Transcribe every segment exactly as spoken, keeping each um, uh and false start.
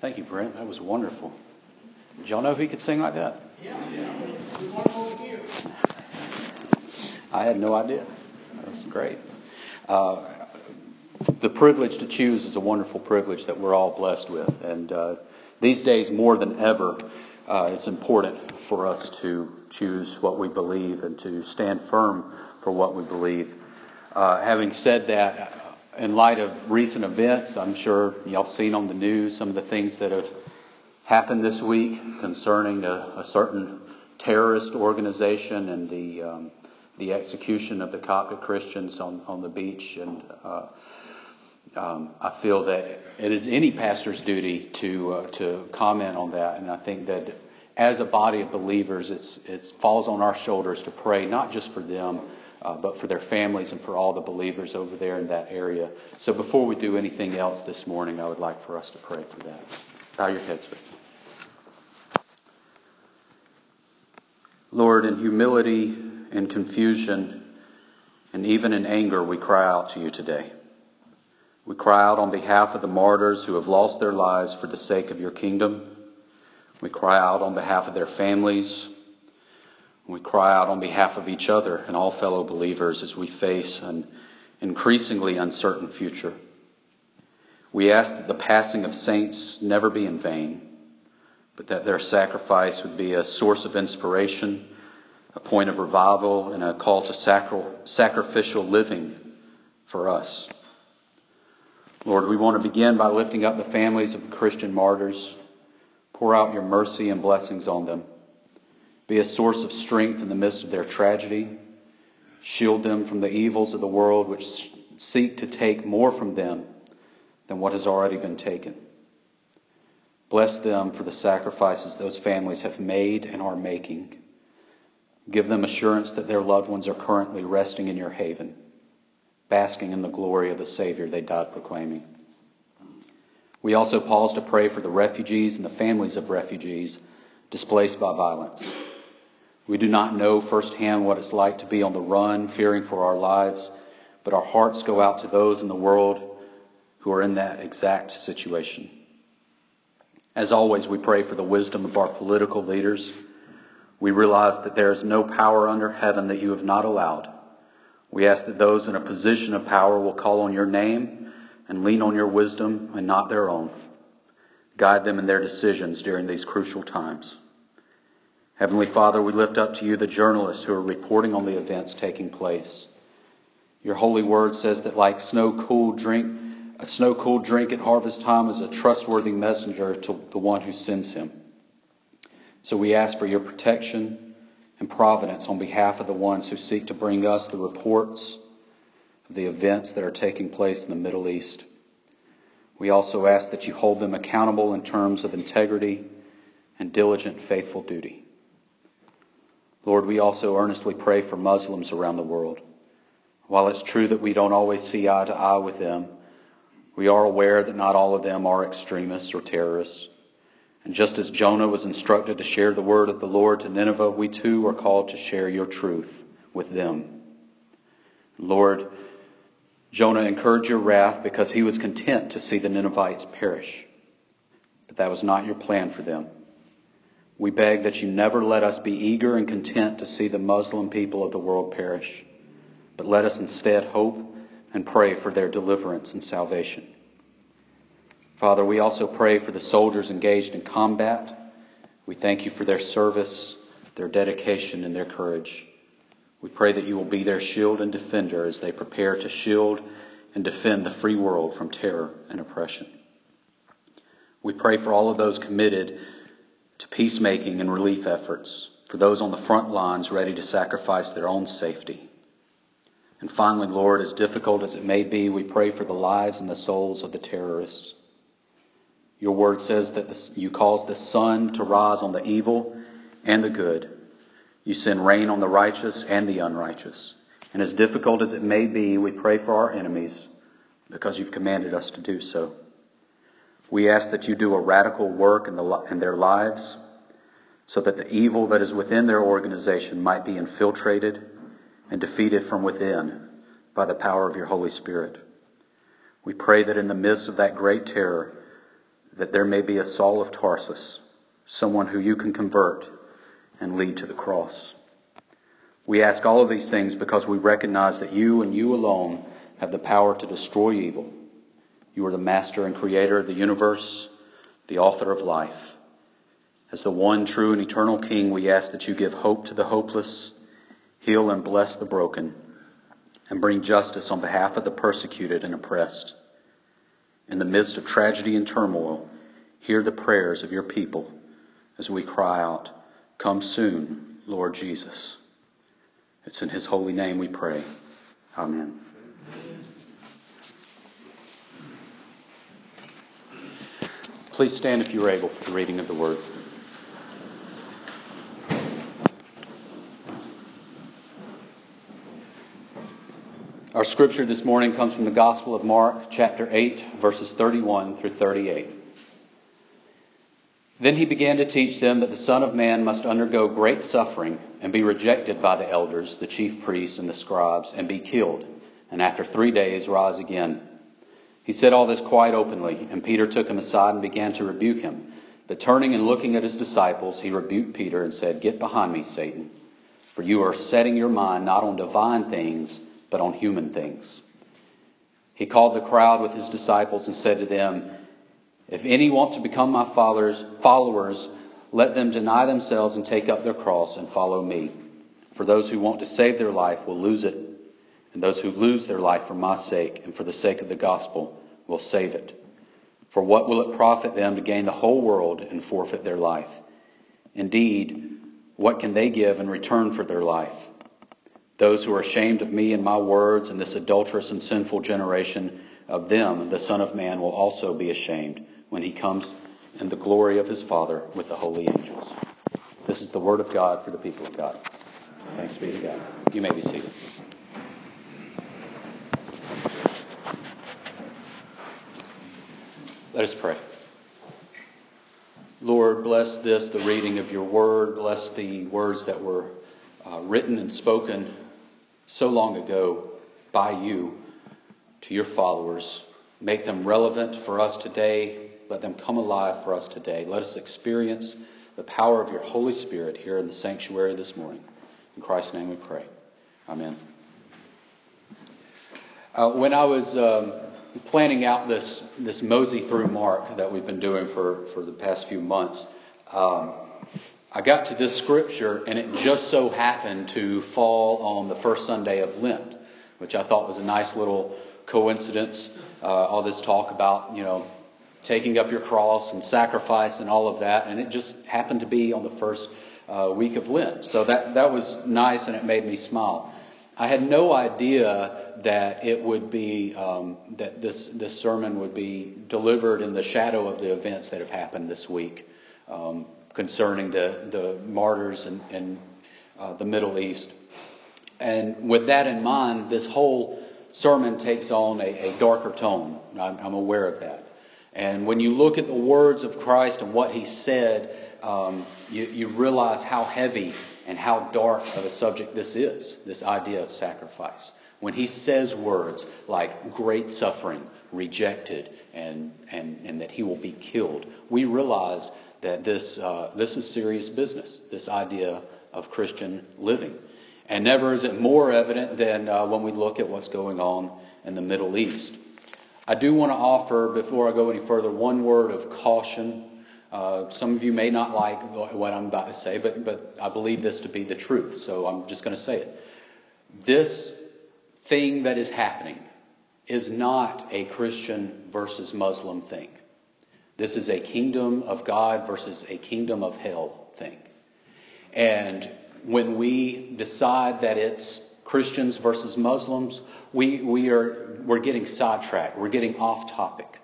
Thank you, Brent. That was wonderful. Did y'all know he could sing like that? Yeah, yeah. We want to over here. I had no idea. That's great. Uh, the privilege to choose is a wonderful privilege that we're all blessed with. And uh, these days, more than ever, uh, it's important for us to choose what we believe and to stand firm for what we believe. Uh, having said that, in light of recent events, I'm sure y'all have seen on the news some of the things that have happened this week concerning a, a certain terrorist organization and the um, the execution of the Coptic Christians on, on the beach. And uh, um, I feel that it is any pastor's duty to uh, to comment on that. And I think that as a body of believers, it's it falls on our shoulders to pray, not just for them, Uh, but for their families and for all the believers over there in that area. So before we do anything else this morning, I would like for us to pray for that. Bow your heads with me. Lord, in humility and confusion and even in anger, we cry out to you today. We cry out on behalf of the martyrs who have lost their lives for the sake of your kingdom. We cry out on behalf of their families. We cry out on behalf of each other and all fellow believers as we face an increasingly uncertain future. We ask that the passing of saints never be in vain, but that their sacrifice would be a source of inspiration, a point of revival, and a call to sacral, sacrificial living for us. Lord, we want to begin by lifting up the families of the Christian martyrs. Pour out your mercy and blessings on them. Be a source of strength in the midst of their tragedy. Shield them from the evils of the world which seek to take more from them than what has already been taken. Bless them for the sacrifices those families have made and are making. Give them assurance that their loved ones are currently resting in your haven, basking in the glory of the Savior they died proclaiming. We also pause to pray for the refugees and the families of refugees displaced by violence. We do not know firsthand what it's like to be on the run, fearing for our lives, but our hearts go out to those in the world who are in that exact situation. As always, we pray for the wisdom of our political leaders. We realize that there is no power under heaven that you have not allowed. We ask that those in a position of power will call on your name and lean on your wisdom and not their own. Guide them in their decisions during these crucial times. Heavenly Father, we lift up to you the journalists who are reporting on the events taking place. Your holy word says that like snow-cooled drink, a snow-cooled drink at harvest time is a trustworthy messenger to the one who sends him. So we ask for your protection and providence on behalf of the ones who seek to bring us the reports of the events that are taking place in the Middle East. We also ask that you hold them accountable in terms of integrity and diligent, faithful duty. Lord, we also earnestly pray for Muslims around the world. While it's true that we don't always see eye to eye with them, we are aware that not all of them are extremists or terrorists. And just as Jonah was instructed to share the word of the Lord to Nineveh, we too are called to share your truth with them. Lord, Jonah incurred your wrath because he was content to see the Ninevites perish. But that was not your plan for them. We beg that you never let us be eager and content to see the Muslim people of the world perish, but let us instead hope and pray for their deliverance and salvation. Father, we also pray for the soldiers engaged in combat. We thank you for their service, their dedication, and their courage. We pray that you will be their shield and defender as they prepare to shield and defend the free world from terror and oppression. We pray for all of those committed to peacemaking and relief efforts, for those on the front lines ready to sacrifice their own safety. And finally, Lord, as difficult as it may be, we pray for the lives and the souls of the terrorists. Your word says that the, you cause the sun to rise on the evil and the good. You send rain on the righteous and the unrighteous. And as difficult as it may be, we pray for our enemies because you've commanded us to do so. We ask that you do a radical work in, the, in their lives so that the evil that is within their organization might be infiltrated and defeated from within by the power of your Holy Spirit. We pray that in the midst of that great terror, that there may be a Saul of Tarsus, someone who you can convert and lead to the cross. We ask all of these things because we recognize that you and you alone have the power to destroy evil. You are the master and creator of the universe, the author of life. As the one true and eternal King, we ask that you give hope to the hopeless, heal and bless the broken, and bring justice on behalf of the persecuted and oppressed. In the midst of tragedy and turmoil, hear the prayers of your people as we cry out, "Come soon, Lord Jesus." It's in his holy name we pray. Amen. Please stand if you are able for the reading of the word. Our scripture this morning comes from the Gospel of Mark, chapter eight, verses thirty-one through thirty-eight. Then he began to teach them that the Son of Man must undergo great suffering and be rejected by the elders, the chief priests, and the scribes, and be killed, and after three days rise again. He said all this quite openly, and Peter took him aside and began to rebuke him. But turning and looking at his disciples, he rebuked Peter and said, "Get behind me, Satan, for you are setting your mind not on divine things, but on human things." He called the crowd with his disciples and said to them, "If any want to become my followers, followers, let them deny themselves and take up their cross and follow me. For those who want to save their life will lose it, and those who lose their life for my sake and for the sake of the gospel will save it. For what will it profit them to gain the whole world and forfeit their life? Indeed, what can they give in return for their life? Those who are ashamed of me and my words in this adulterous and sinful generation, of them the Son of Man will also be ashamed when he comes in the glory of his Father with the holy angels." This is the word of God for the people of God. Thanks be to God. You may be seated. Let us pray. Lord, bless this, the reading of your word. Bless the words that were uh, written and spoken so long ago by you to your followers. Make them relevant for us today. Let them come alive for us today. Let us experience the power of your Holy Spirit here in the sanctuary this morning. In Christ's name we pray. Amen. Uh, when I was um, planning out this this mosey through Mark that we've been doing for, for the past few months, um, I got to this scripture and it just so happened to fall on the first Sunday of Lent, which I thought was a nice little coincidence. Uh, all this talk about, you know, taking up your cross and sacrifice and all of that, and it just happened to be on the first uh, week of Lent. So that that was nice and it made me smile. I had no idea that it would be um, that this this sermon would be delivered in the shadow of the events that have happened this week um, concerning the the martyrs in, in uh, the Middle East. And with that in mind, this whole sermon takes on a, a darker tone. I'm, I'm aware of that. And when you look at the words of Christ and what he said, um, you, you realize how heavy and how dark of a subject this is, this idea of sacrifice. When he says words like great suffering, rejected, and and, and that he will be killed, we realize that this uh, this is serious business, this idea of Christian living. And never is it more evident than uh, when we look at what's going on in the Middle East. I do want to offer, before I go any further, one word of caution. Uh, some of you may not like what I'm about to say, but, but I believe this to be the truth, so I'm just going to say it. This thing that is happening is not a Christian versus Muslim thing. This is a kingdom of God versus a kingdom of hell thing. And when we decide that it's Christians versus Muslims, we we are we're getting sidetracked. We're getting off topic.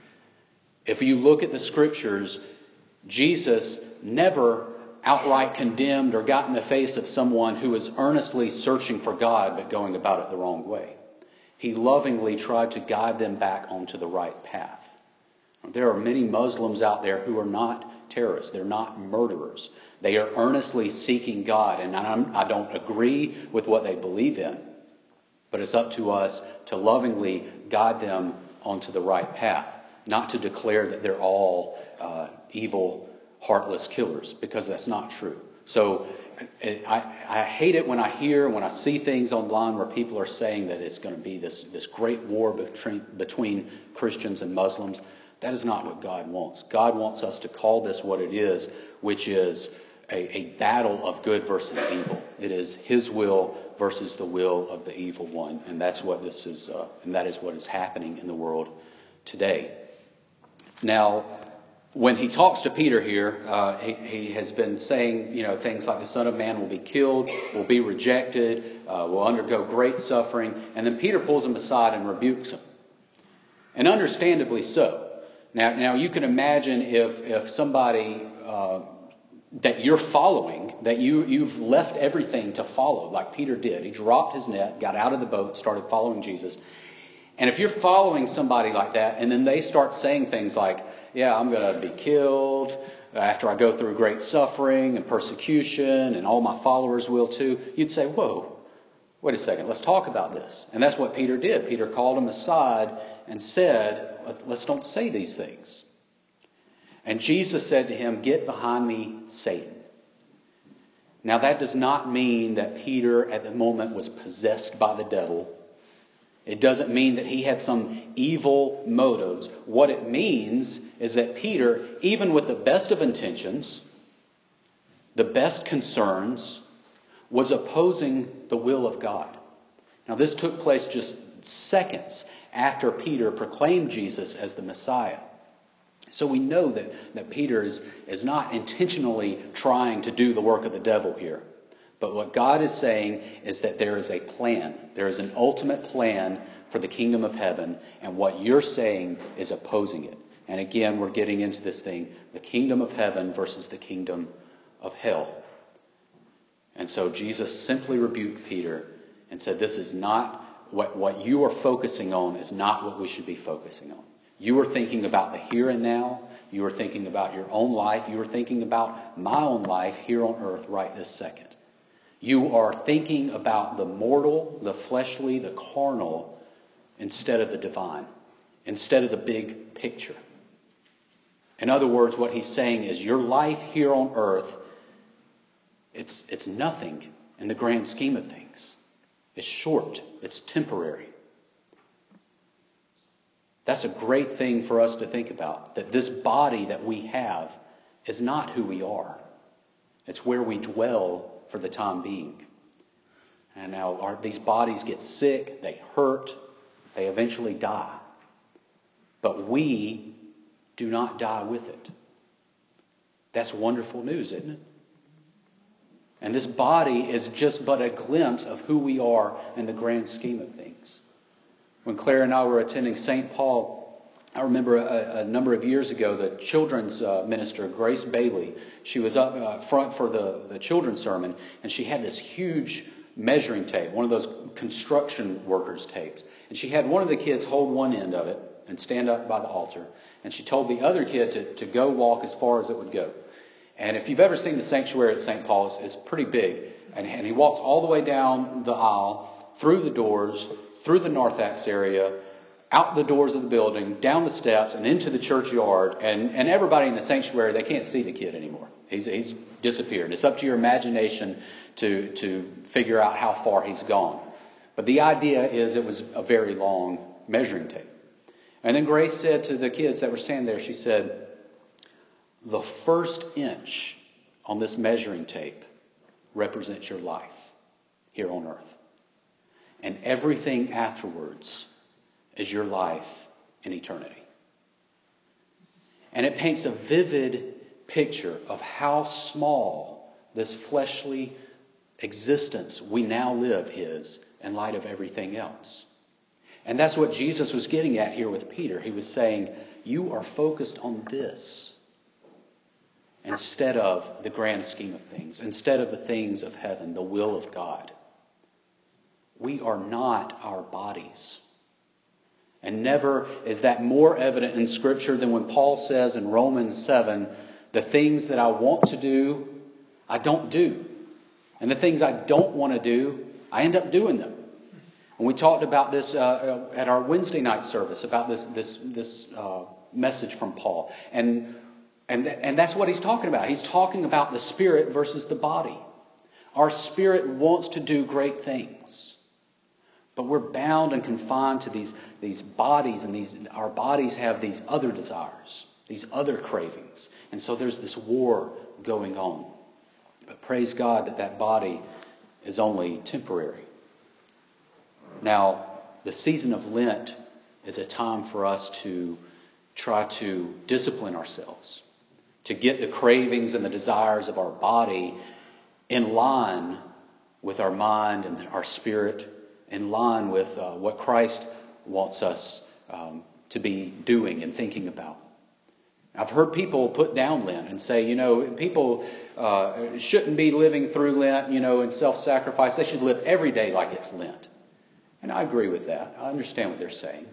If you look at the scriptures, Jesus never outright condemned or got in the face of someone who was earnestly searching for God but going about it the wrong way. He lovingly tried to guide them back onto the right path. There are many Muslims out there who are not terrorists. They're not murderers. They are earnestly seeking God, and I'm, I don't agree with what they believe in. But it's up to us to lovingly guide them onto the right path. not to declare that they're all uh, evil, heartless killers, because that's not true. So I, I hate it when I hear, when I see things online where people are saying that it's going to be this, this great war between, between Christians and Muslims. That is not what God wants. God wants us to call this what it is, which is a, a battle of good versus evil. It is His will versus the will of the evil one, and that's what this is, uh, and that is what is happening in the world today. Now, when he talks to Peter here, uh, he, he has been saying, you know, things like the Son of Man will be killed, will be rejected, uh, will undergo great suffering, and then Peter pulls him aside and rebukes him, and understandably so. Now, now you can imagine if if somebody uh, that you're following, that you you've left everything to follow, like Peter did. He dropped his net, got out of the boat, started following Jesus. And if you're following somebody like that, and then they start saying things like, yeah, I'm going to be killed after I go through great suffering and persecution, and all my followers will too, you'd say, whoa, wait a second, let's talk about this. And that's what Peter did. Peter called him aside and said, let's don't say these things. And Jesus said to him, get behind me, Satan. Now that does not mean that Peter at the moment was possessed by the devil. It doesn't mean that he had some evil motives. What it means is that Peter, even with the best of intentions, the best concerns, was opposing the will of God. Now this took place just seconds after Peter proclaimed Jesus as the Messiah. So we know that, that Peter is, is not intentionally trying to do the work of the devil here. But what God is saying is that there is a plan. There is an ultimate plan for the kingdom of heaven. And what you're saying is opposing it. And again, we're getting into this thing, the kingdom of heaven versus the kingdom of hell. And so Jesus simply rebuked Peter and said, this is not, what, what you are focusing on is not what we should be focusing on. You are thinking about the here and now. You are thinking about your own life. You are thinking about my own life here on earth right this second. You are thinking about the mortal, the fleshly, the carnal, instead of the divine, instead of the big picture. In other words, what he's saying is your life here on earth, it's, it's nothing in the grand scheme of things. It's short. It's temporary. That's a great thing for us to think about, that this body that we have is not who we are. It's where we dwell for the time being. And now our, these bodies get sick, they hurt, they eventually die. But we do not die with it. That's wonderful news, isn't it? And this body is just but a glimpse of who we are in the grand scheme of things. When Claire and I were attending Saint Paul, I remember a, a number of years ago, the children's uh, minister, Grace Bailey, she was up uh, front for the, the children's sermon, and she had this huge measuring tape, one of those construction workers' tapes. And she had one of the kids hold one end of it and stand up by the altar, and she told the other kid to, to go walk as far as it would go. And if you've ever seen the sanctuary at Saint Paul's, it's pretty big. And, and he walks all the way down the aisle, through the doors, through the narthex area, out the doors of the building, down the steps, and into the churchyard. And, and everybody in the sanctuary, they can't see the kid anymore. He's, he's disappeared. It's up to your imagination to, to figure out how far he's gone. But the idea is it was a very long measuring tape. And then Grace said to the kids that were standing there, she said, the first inch on this measuring tape represents your life here on earth. And everything afterwards is your life in eternity. And it paints a vivid picture of how small this fleshly existence we now live is in light of everything else. And that's what Jesus was getting at here with Peter. He was saying, you are focused on this instead of the grand scheme of things, instead of the things of heaven, the will of God. We are not our bodies. And never is that more evident in Scripture than when Paul says in Romans seven, the things that I want to do, I don't do. And the things I don't want to do, I end up doing them. And we talked about this uh, at our Wednesday night service, about this this this uh, message from Paul. And, and, and that's what he's talking about. He's talking about the spirit versus the body. Our spirit wants to do great things, but we're bound and confined to these, these bodies, and these our bodies have these other desires, these other cravings. And so there's this war going on. But praise God that that body is only temporary. Now, the season of Lent is a time for us to try to discipline ourselves, to get the cravings and the desires of our body in line with our mind and our spirit, in line with uh, what Christ wants us um, to be doing and thinking about. I've heard people put down Lent and say, you know, people uh, shouldn't be living through Lent, you know, in self-sacrifice. They should live every day like it's Lent. And I agree with that. I understand what they're saying.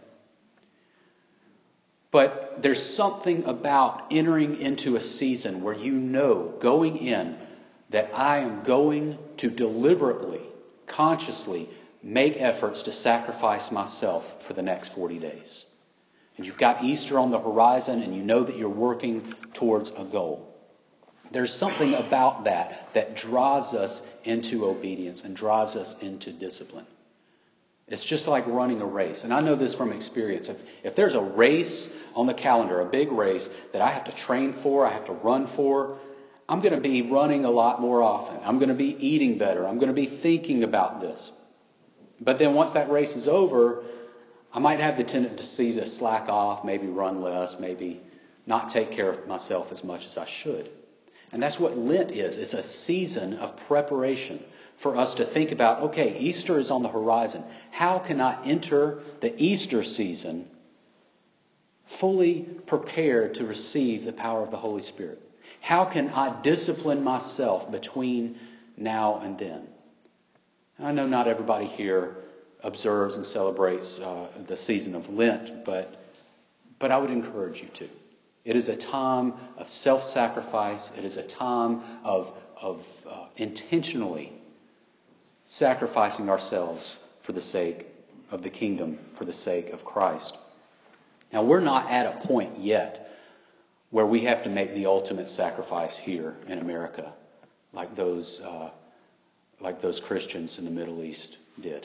But there's something about entering into a season where you know, going in, that I am going to deliberately, consciously make efforts to sacrifice myself for the next forty days. And you've got Easter on the horizon, and you know that you're working towards a goal. There's something about that that drives us into obedience and drives us into discipline. It's just like running a race. And I know this from experience. If, if there's a race on the calendar, a big race that I have to train for, I have to run for, I'm going to be running a lot more often. I'm going to be eating better. I'm going to be thinking about this. But then once that race is over, I might have the tendency to slack off, maybe run less, maybe not take care of myself as much as I should. And that's what Lent is. It's a season of preparation for us to think about, okay, Easter is on the horizon. How can I enter the Easter season fully prepared to receive the power of the Holy Spirit? How can I discipline myself between now and then? And I know not everybody here observes and celebrates uh, the season of Lent, but but I would encourage you to. It is a time of self-sacrifice. It is a time of of uh, intentionally sacrificing ourselves for the sake of the kingdom, for the sake of Christ. Now, we're not at a point yet where we have to make the ultimate sacrifice here in America, like those uh, like those Christians in the Middle East did.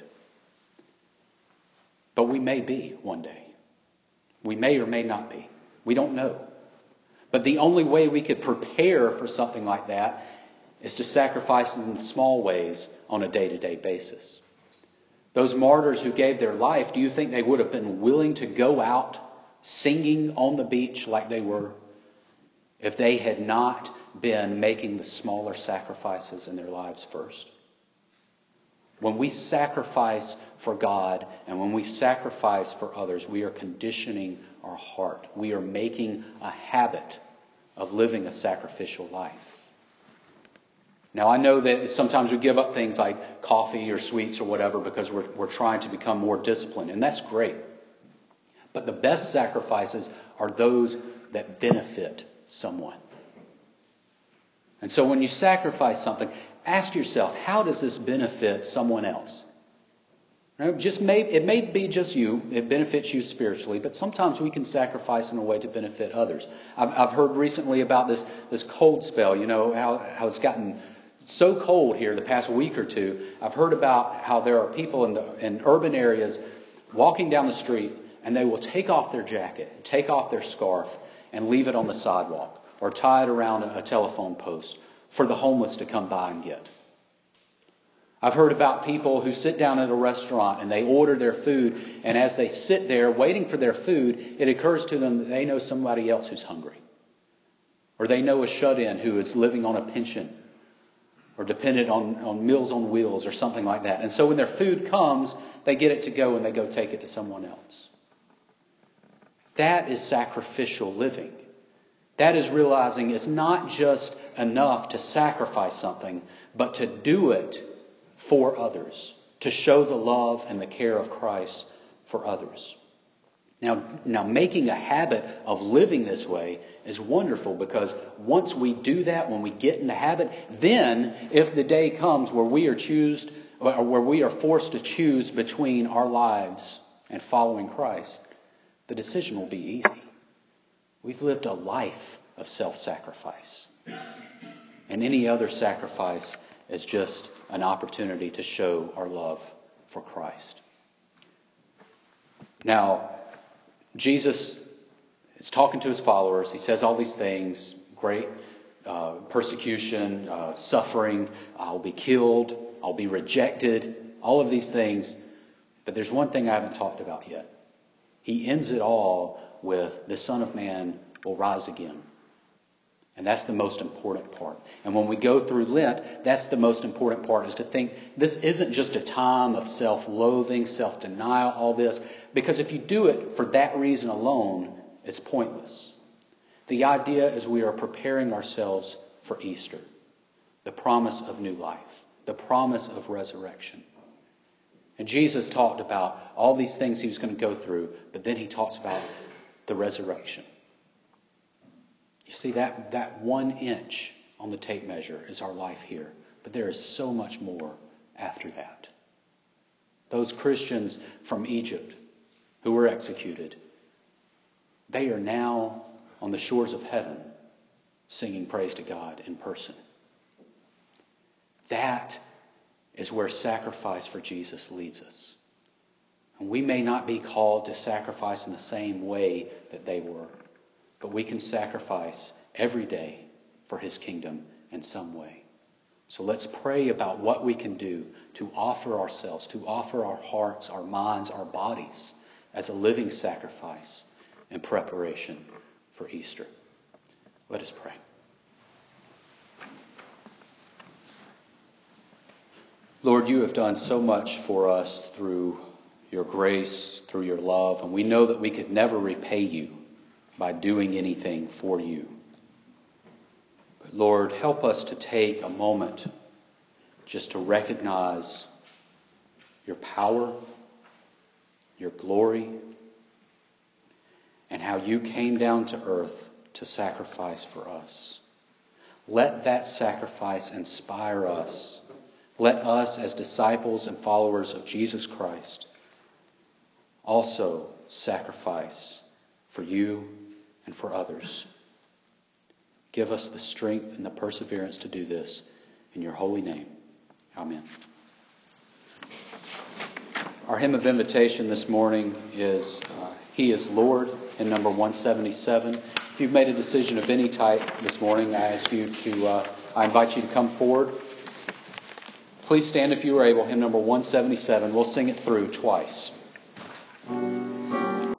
But we may be one day. We may or may not be. We don't know. But the only way we could prepare for something like that is to sacrifice in small ways on a day-to-day basis. Those martyrs who gave their life, do you think they would have been willing to go out singing on the beach like they were if they had not been making the smaller sacrifices in their lives first? When we sacrifice for God and when we sacrifice for others, we are conditioning our heart. We are making a habit of living a sacrificial life. Now, I know that sometimes we give up things like coffee or sweets or whatever because we're, we're trying to become more disciplined, and that's great. But the best sacrifices are those that benefit someone. And so when you sacrifice something, ask yourself, how does this benefit someone else? Right? Just may, it may be just you. It benefits you spiritually, but sometimes we can sacrifice in a way to benefit others. I've, I've heard recently about this, this cold spell, you know, how, how it's gotten so cold here the past week or two. I've heard about how there are people in, the, in urban areas walking down the street and they will take off their jacket, take off their scarf, and leave it on the sidewalk or tie it around a, a telephone post for the homeless to come by and get. I've heard about people who sit down at a restaurant and they order their food, and as they sit there waiting for their food, it occurs to them that they know somebody else who's hungry. Or they know a shut-in who is living on a pension or dependent on, on Meals on Wheels or something like that. And so when their food comes, they get it to go and they go take it to someone else. That is sacrificial living. That is realizing it's not just enough to sacrifice something, but to do it for others, to show the love and the care of Christ for others. Now, now making a habit of living this way is wonderful, because once we do that, when we get in the habit, then if the day comes where we are choose, or where we are forced to choose between our lives and following Christ, the decision will be easy. We've lived a life of self-sacrifice. And any other sacrifice is just an opportunity to show our love for Christ. Now, Jesus is talking to his followers. He says all these things, great uh, persecution, uh, suffering, I'll be killed, I'll be rejected, all of these things. But there's one thing I haven't talked about yet. He ends it all with the Son of Man will rise again. And that's the most important part. And when we go through Lent, that's the most important part, is to think this isn't just a time of self-loathing, self-denial, all this. Because if you do it for that reason alone, it's pointless. The idea is we are preparing ourselves for Easter, the promise of new life, the promise of resurrection. And Jesus talked about all these things he was going to go through, but then he talks about the resurrection. You see, that, that one inch on the tape measure is our life here. But there is so much more after that. Those Christians from Egypt who were executed, they are now on the shores of heaven singing praise to God in person. That is where sacrifice for Jesus leads us. And we may not be called to sacrifice in the same way that they were, but we can sacrifice every day for his kingdom in some way. So let's pray about what we can do to offer ourselves, to offer our hearts, our minds, our bodies as a living sacrifice in preparation for Easter. Let us pray. Lord, you have done so much for us through your grace, through your love, and we know that we could never repay you by doing anything for you. But Lord, help us to take a moment just to recognize your power, your glory, and how you came down to earth to sacrifice for us. Let that sacrifice inspire us. Let us, as disciples and followers of Jesus Christ, also sacrifice for you and for others. Give us the strength and the perseverance to do this in your holy name. Amen. Our hymn of invitation this morning is uh, He is Lord, in number one seventy-seven. If you've made a decision of any type this morning, I ask you to, uh, I invite you to come forward. Please stand if you are able. Hymn number one seventy-seven. We'll sing it through twice.